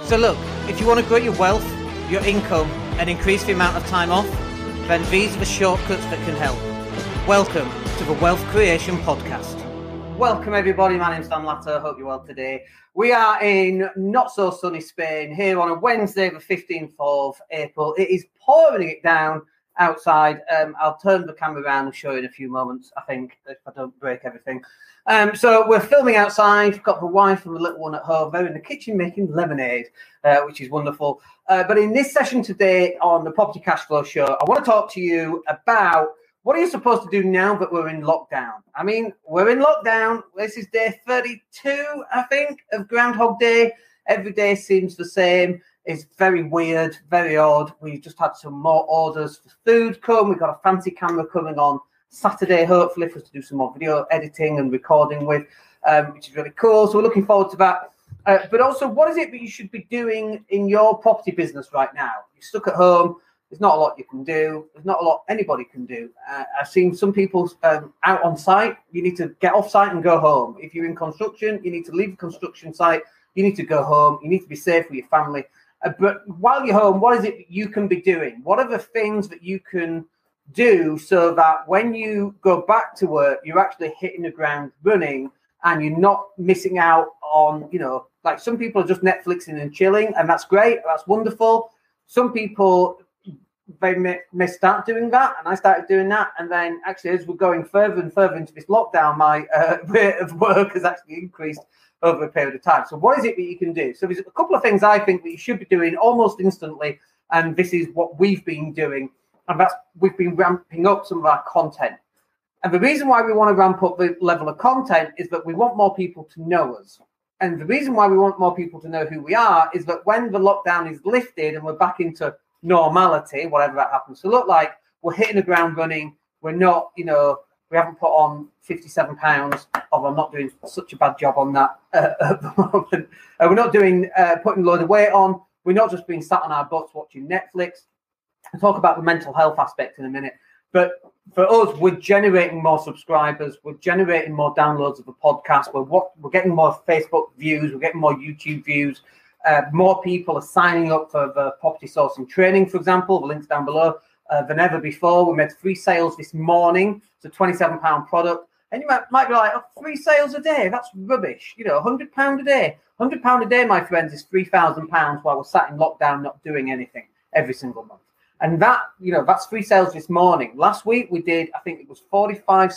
So look, if you want to grow your wealth, your income, and increase the amount of time off, then these are the shortcuts that can help. Welcome to the Wealth Creation Podcast. Welcome everybody, my name's Dan Latta, hope you're well today. We are in not so sunny Spain here on a Wednesday the 15th of April. It is pouring it down outside. I'll turn the camera around and show you in a few moments, I think, if I don't break everything. So we're filming outside, got the wife and the little one at home. They're in the kitchen making lemonade, which is wonderful. But in this session today on the Property Cash Flow Show, I want to talk to you about what are you supposed to do now that we're in lockdown? I mean, we're in lockdown. This is day 32, I think, of Groundhog Day. Every day seems the same. It's very weird, very odd. We've just had some more orders for food come. We've got a fancy camera coming on Saturday, hopefully, for us to do some more video editing and recording with, which is really cool. So we're looking forward to that. But also, what is it that you should be doing in your property business right now? You're stuck at home. There's not a lot you can do. There's not a lot anybody can do. I've seen some people out on site. You need to get off site and go home. If you're in construction, you need to leave the construction site. You need to go home. You need to be safe with your family. But while you're home, what is it that you can be doing? What are the things that you can do so that when you go back to work, you're actually hitting the ground running and you're not missing out on, like some people are just Netflixing and chilling, and that's great. That's wonderful. Some people, they may start doing that, and I started doing that. And then actually, as we're going further and further into this lockdown, my rate of work has actually increased over a period of time. So what is it that you can do? So there's a couple of things I think that you should be doing almost instantly, and this is what we've been doing, and that's we've been ramping up some of our content. And the reason why we want to ramp up the level of content is that we want more people to know us. And the reason why we want more people to know who we are is that when the lockdown is lifted and we're back into normality, whatever that happens to look like, we're hitting the ground running. We're not, we haven't put on 57 pounds, although I'm not doing such a bad job on that at the moment. We're not doing putting a load of weight on. We're not just being sat on our butts watching Netflix. I'll talk about the mental health aspect in a minute. But for us, we're generating more subscribers. We're generating more downloads of the podcast. We're getting more Facebook views. We're getting more YouTube views. More people are signing up for the property sourcing training, for example. The link's down below. Than ever before. We made 3 sales this morning. It's a £27 product. And you might be like, 3 sales a day? That's rubbish. £100 a day. £100 a day, my friends, is £3,000 while we're sat in lockdown not doing anything every single month. And that, that's 3 sales this morning. Last week we did, I think it was 47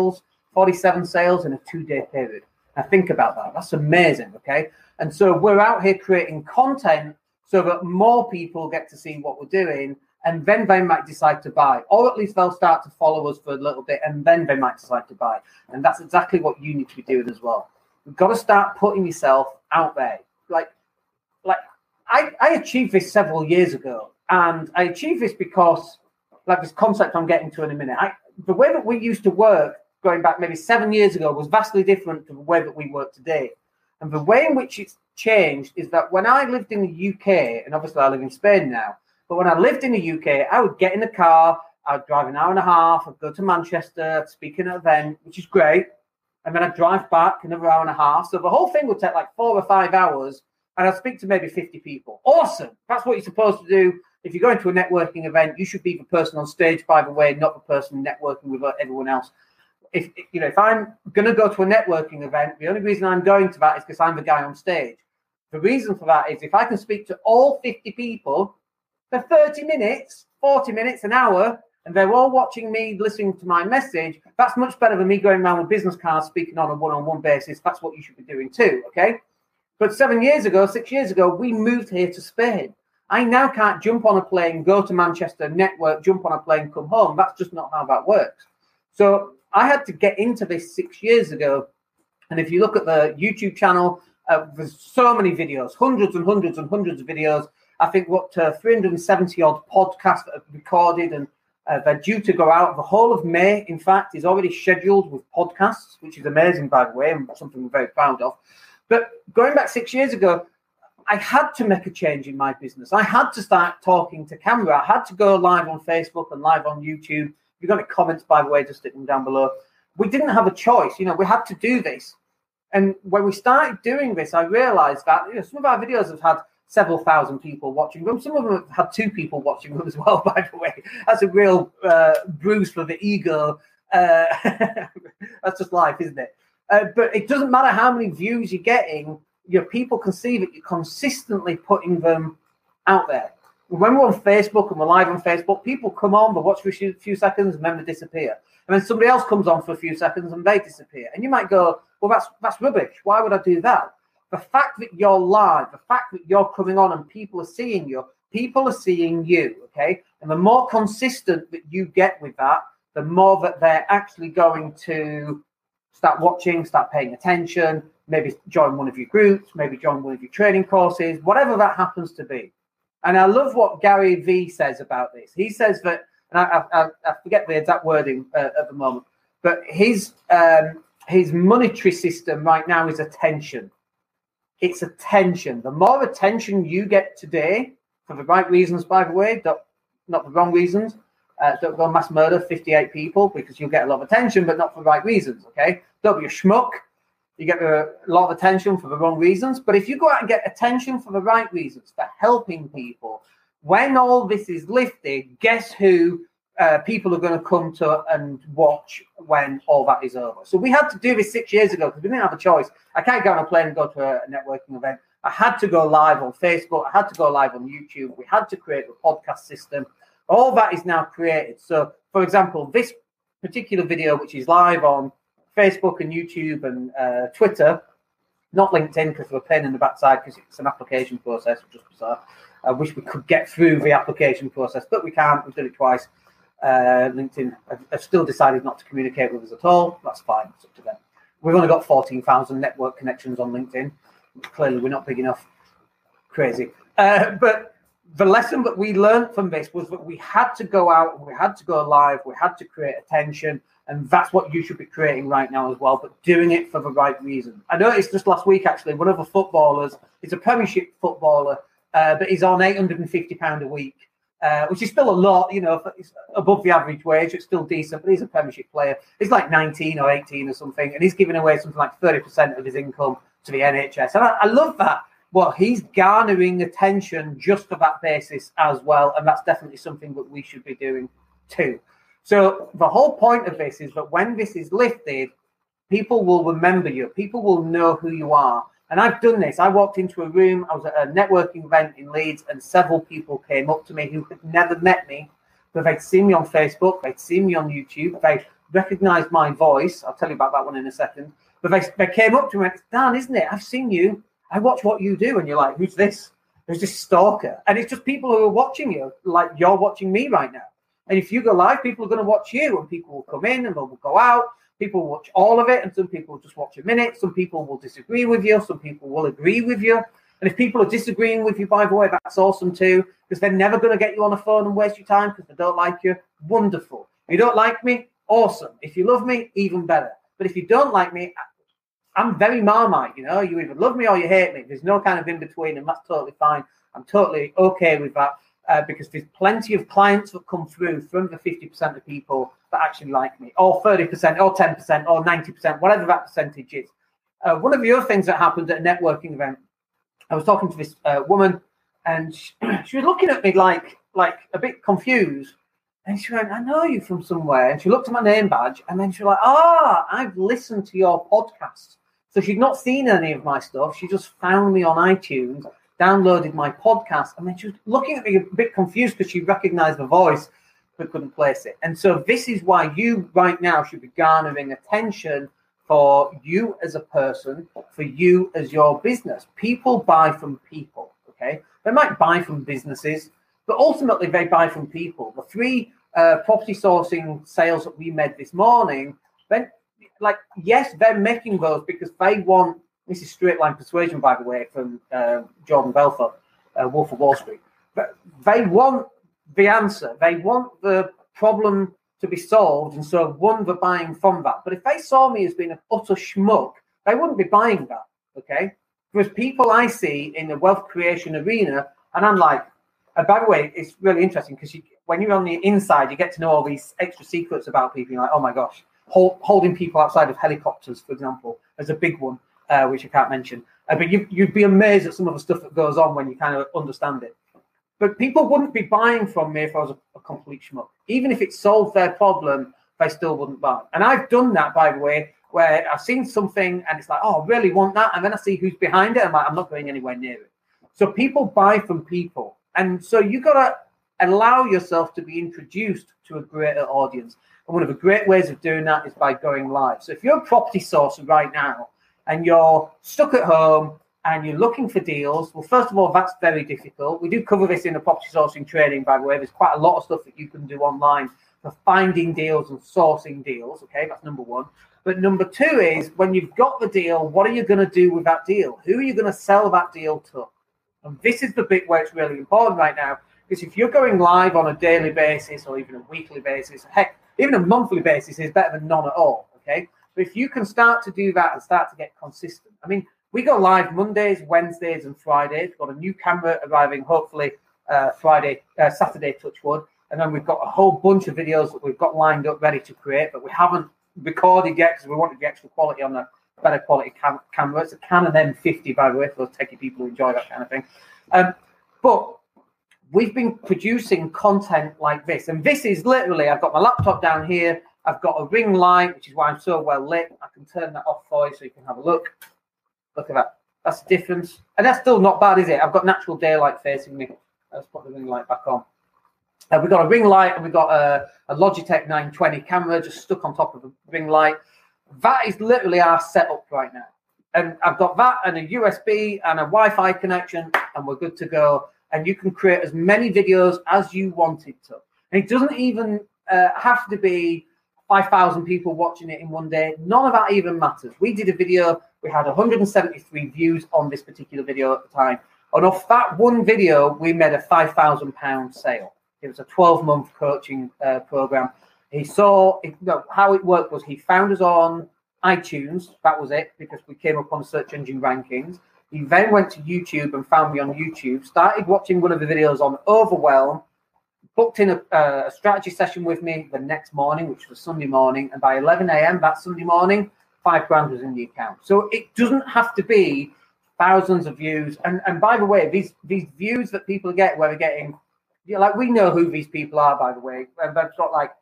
sales in a 2-day period. Now think about that. That's amazing, okay? And so we're out here creating content so that more people get to see what we're doing, and then they might decide to buy, or at least they'll start to follow us for a little bit, and then they might decide to buy. And that's exactly what you need to be doing as well. You've got to start putting yourself out there. Like I achieved this several years ago. And I achieved this because, like this concept I'm getting to in a minute, the way that we used to work going back maybe 7 years ago was vastly different to the way that we work today. And the way in which it's changed is that when I lived in the UK, and obviously I live in Spain now, but when I lived in the UK, I would get in a car, I'd drive an hour and a half, I'd go to Manchester, I'd speak at an event, which is great. And then I'd drive back another hour and a half. So the whole thing would take like 4 or 5 hours, and I'd speak to maybe 50 people. Awesome. That's what you're supposed to do. If you're going to a networking event, you should be the person on stage, by the way, not the person networking with everyone else. If I'm going to go to a networking event, the only reason I'm going to that is because I'm the guy on stage. The reason for that is if I can speak to all 50 people for 30 minutes, 40 minutes, an hour, and they're all watching me, listening to my message, that's much better than me going around with business cards, speaking on a one-on-one basis. That's what you should be doing too, okay? But 6 years ago, we moved here to Spain. I now can't jump on a plane, go to Manchester, network, jump on a plane, come home. That's just not how that works. So I had to get into this 6 years ago. And if you look at the YouTube channel, there's so many videos, hundreds and hundreds and hundreds of videos. I think we're up to 370 odd podcasts that have recorded, and they're due to go out. The whole of May, in fact, is already scheduled with podcasts, which is amazing, by the way, and something we're very proud of. But going back 6 years ago, I had to make a change in my business. I had to start talking to camera. I had to go live on Facebook and live on YouTube. If you've got any comments, by the way, just stick them down below. We didn't have a choice. We had to do this. And when we started doing this, I realized that some of our videos have had several thousand people watching them. Some of them have had 2 people watching them as well, by the way. That's a real bruise for the ego. That's just life, isn't it? But it doesn't matter how many views you're getting, your people can see that you're consistently putting them out there. When we're on Facebook and we're live on Facebook, people come on, they watch for a few seconds and then they disappear. And then somebody else comes on for a few seconds and they disappear. And you might go, well, that's rubbish. Why would I do that? The fact that you're live, the fact that you're coming on and people are seeing you, okay? And the more consistent that you get with that, the more that they're actually going to start watching, start paying attention, maybe join one of your groups, maybe join one of your training courses, whatever that happens to be. And I love what Gary Vee says about this. He says that, and I forget the exact wording at the moment, but his monetary system right now is attention. It's attention. The more attention you get today, for the right reasons, by the way, not the wrong reasons, don't go mass murder 58 people because you'll get a lot of attention, but not for the right reasons, okay? Don't be a schmuck. You get a lot of attention for the wrong reasons. But if you go out and get attention for the right reasons, for helping people, when all this is lifted, guess who people are going to come to and watch when all that is over? So we had to do this 6 years ago because we didn't have a choice. I can't get on a plane and go to a networking event. I had to go live on Facebook. I had to go live on YouTube. We had to create a podcast system. All that is now created. So, for example, this particular video, which is live on Facebook and YouTube and Twitter, not LinkedIn because we're a pain in the backside because it's an application process, which is bizarre. I wish we could get through the application process, but we can't. We've done it twice. LinkedIn have still decided not to communicate with us at all. That's fine. It's up to them. We've only got 14,000 network connections on LinkedIn. Clearly, we're not big enough. Crazy. But the lesson that we learned from this was that we had to go out and we had to go live. We had to create attention. And that's what you should be creating right now as well, but doing it for the right reason. I noticed just last week, actually, one of the footballers, he's a Premiership footballer, but he's on £850 a week, which is still a lot, you know, it's above the average wage. It's still decent, but he's a Premiership player. He's like 19 or 18 or something, and he's giving away something like 30% of his income to the NHS. And I love that. Well, he's garnering attention just for that basis as well, and that's definitely something that we should be doing too. So the whole point of this is that when this is lifted, people will remember you. People will know who you are. And I've done this. I walked into a room. I was at a networking event in Leeds, and several people came up to me who had never met me, but they'd seen me on Facebook. They'd seen me on YouTube. They recognized my voice. I'll tell you about that one in a second. But they came up to me and went, Dan, isn't it? I've seen you. I watch what you do. And you're like, who's this? Who's this stalker? And it's just people who are watching you like you're watching me right now. And if you go live, people are going to watch you, and people will come in and they'll go out. People will watch all of it, and some people will just watch a minute. Some people will disagree with you. Some people will agree with you. And if people are disagreeing with you, by the way, that's awesome too, because they're never going to get you on the phone and waste your time because they don't like you. Wonderful. If you don't like me, awesome. If you love me, even better. But if you don't like me, I'm very Marmite, you know. You either love me or you hate me. There's no kind of in between, and that's totally fine. I'm totally okay with that. Because there's plenty of clients that come through from the 50% of people that actually like me, or 30%, or 10%, or 90%, whatever that percentage is. One of the other things that happened at a networking event, I was talking to this woman, and she was looking at me like a bit confused. And she went, I know you from somewhere. And she looked at my name badge, and then she was like, I've listened to your podcast. So she'd not seen any of my stuff. She just found me on iTunes, downloaded my podcast, and then she was looking at me a bit confused because she recognized the voice but couldn't place it. And so this is why you right now should be garnering attention for you as a person, for you as your business. People buy from people, okay? They might buy from businesses, but ultimately they buy from people. The 3 property sourcing sales that we made this morning, then, like, yes, they're making those because they want. This is Straight Line Persuasion, by the way, from Jordan Belfort, Wolf of Wall Street. But they want the answer. They want the problem to be solved, and so one, they're buying from that. But if they saw me as being an utter schmuck, they wouldn't be buying that, okay? There's people I see in the wealth creation arena, and I'm like, and by the way, it's really interesting because when you're on the inside, you get to know all these extra secrets about people. You're like, oh my gosh, holding people outside of helicopters, for example, is a big one. Which I can't mention. But you'd be amazed at some of the stuff that goes on when you kind of understand it. But people wouldn't be buying from me if I was a complete schmuck. Even if it solved their problem, they still wouldn't buy. And I've done that, by the way, where I've seen something and it's like, oh, I really want that. And then I see who's behind it. I'm like, I'm not going anywhere near it. So people buy from people. And so you got to allow yourself to be introduced to a greater audience. And one of the great ways of doing that is by going live. So if you're a property sourcer right now and you're stuck at home and you're looking for deals, well, first of all, that's very difficult. We do cover this in the property sourcing training, by the way. There's quite a lot of stuff that you can do online for finding deals and sourcing deals. Okay, that's number one. But number two is when you've got the deal, what are you going to do with that deal? Who are you going to sell that deal to? And this is the bit where it's really important right now, because if you're going live on a daily basis or even a weekly basis, heck, even a monthly basis is better than none at all. Okay, but if you can start to do that and start to get consistent, I mean, we go live Mondays, Wednesdays, and Fridays. We've got a new camera arriving, hopefully Saturday, touch wood. And then we've got a whole bunch of videos that we've got lined up ready to create, but we haven't recorded yet because we wanted the extra quality on the better quality camera. It's a Canon M50, by the way, for those techie people who enjoy that kind of thing. But we've been producing content like this. And this is literally, I've got my laptop down here. I've got a ring light, which is why I'm so well lit. I can turn that off for you so you can have a look. Look at that. That's the difference. And that's still not bad, is it? I've got natural daylight facing me. Let's put the ring light back on. We've got a ring light and we've got a Logitech 920 camera just stuck on top of the ring light. That is literally our setup right now. And I've got that and a USB and a Wi-Fi connection and we're good to go. And you can create as many videos as you wanted to. And it doesn't even have to be 5,000 people watching it in one day. None of that even matters. We did a video. We had 173 views on this particular video at the time. And off that one video, we made a £5,000 sale. It was a 12-month coaching program. He saw how it worked was he found us on iTunes. That was it, because we came up on search engine rankings. He then went to YouTube and found me on YouTube, started watching one of the videos on Overwhelm, booked in a strategy session with me the next morning, which was Sunday morning. And by 11 a.m. that Sunday morning, £5,000 was in the account. So it doesn't have to be thousands of views. And by the way, these views that people get, where they're getting, like, we know who these people are, by the way. And they've got like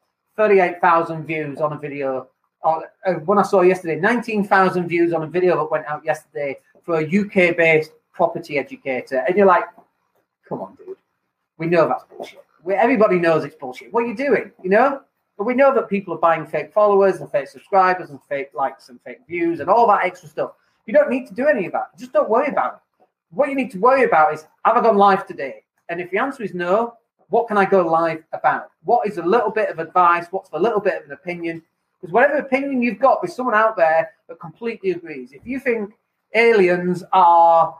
38,000 views on a video. When I saw yesterday, 19,000 views on a video that went out yesterday for a UK-based property educator. And you're like, come on, dude. We know that's bullshit. Everybody knows it's bullshit. What are you doing? You know? But we know that people are buying fake followers and fake subscribers and fake likes and fake views and all that extra stuff. You don't need to do any of that. Just don't worry about it. What you need to worry about is, have I gone live today? And if the answer is no, what can I go live about? What is a little bit of advice? What's a little bit of an opinion? Because whatever opinion you've got, there's someone out there that completely agrees. If you think aliens are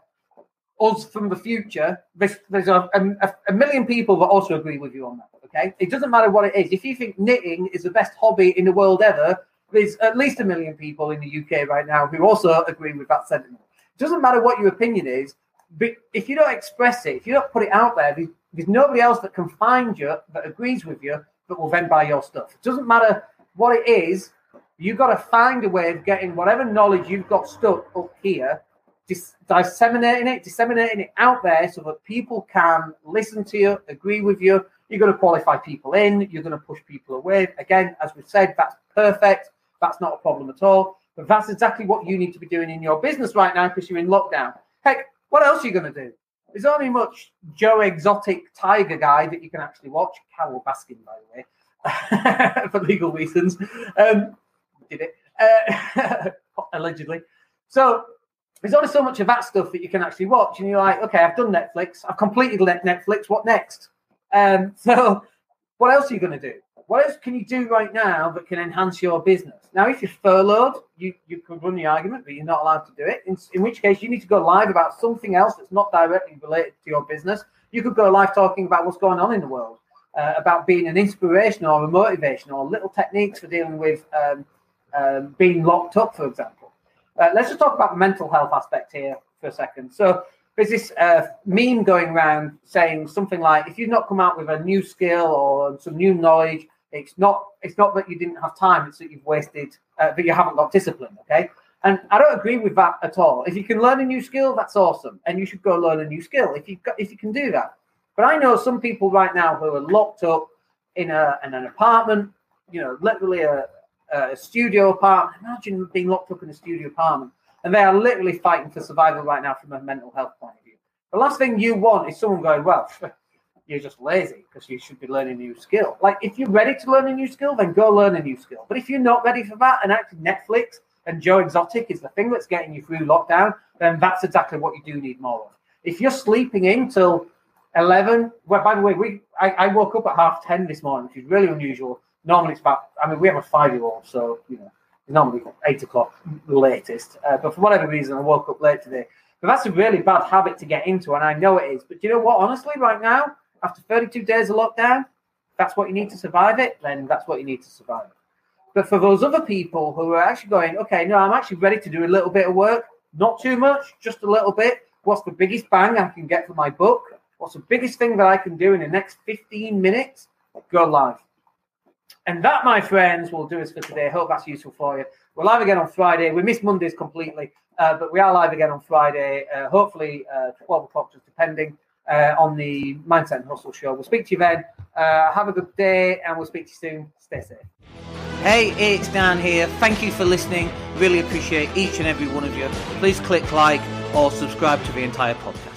us from the future, there's a million people that also agree with you on that, okay? It doesn't matter what it is. If you think knitting is the best hobby in the world ever, there's at least a million people in the UK right now who also agree with that sentiment. It doesn't matter what your opinion is, but if you don't express it, if you don't put it out there, there's nobody else that can find you that agrees with you that will then buy your stuff. It doesn't matter what it is. You've got to find a way of getting whatever knowledge you've got stuck up here, disseminating it out there so that people can listen to you, agree with you. You're going to qualify people in. You're going to push people away. Again, as we've said, that's perfect. That's not a problem at all. But that's exactly what you need to be doing in your business right now because you're in lockdown. Heck, what else are you going to do? There's only much Joe Exotic Tiger guy that you can actually watch. Carol Baskin, by the way, for legal reasons. Did it. Allegedly. So there's only so much of that stuff that you can actually watch. And you're like, okay, I've done Netflix. I've completed Netflix. What next? So what else are you going to do? What else can you do right now that can enhance your business? Now, if you're furloughed, you could run the argument, but you're not allowed to do it. In which case, you need to go live about something else that's not directly related to your business. You could go live talking about what's going on in the world, about being an inspiration or a motivation or little techniques for dealing with being locked up, for example. Let's just talk about the mental health aspect here for a second. So there's this meme going around saying something like, if you've not come out with a new skill or some new knowledge, it's not that you didn't have time, it's that you've wasted, that you haven't got discipline, okay? And I don't agree with that at all. If you can learn a new skill, that's awesome. And you should go learn a new skill if you can do that. But I know some people right now who are locked up in an apartment, literally a studio apartment. Imagine being locked up in a studio apartment. And they are literally fighting for survival right now from a mental health point of view. The last thing you want is someone going, well, you're just lazy because you should be learning a new skill. Like, if you're ready to learn a new skill, then go learn a new skill. But if you're not ready for that, and actually Netflix and Joe Exotic is the thing that's getting you through lockdown, then that's exactly what you do need more of. If you're sleeping in till 11, well, by the way, I woke up at 10:30 this morning, which is really unusual. Normally it's we have a 5-year-old, so, normally 8 o'clock the latest. But for whatever reason, I woke up late today. But that's a really bad habit to get into, and I know it is. But you know what? Honestly, right now, after 32 days of lockdown, if that's what you need to survive it, then that's what you need to survive it. But for those other people who are actually going, okay, no, I'm actually ready to do a little bit of work, not too much, just a little bit. What's the biggest bang I can get for my book? What's the biggest thing that I can do in the next 15 minutes? Go live. And that, my friends, will do us for today. I hope that's useful for you. We're live again on Friday. We missed Mondays completely, but we are live again on Friday, hopefully 12 o'clock, just depending, on the Mindset and Hustle show. We'll speak to you then. Have a good day, and we'll speak to you soon. Stay safe. Hey, it's Dan here. Thank you for listening. Really appreciate each and every one of you. Please click like or subscribe to the entire podcast.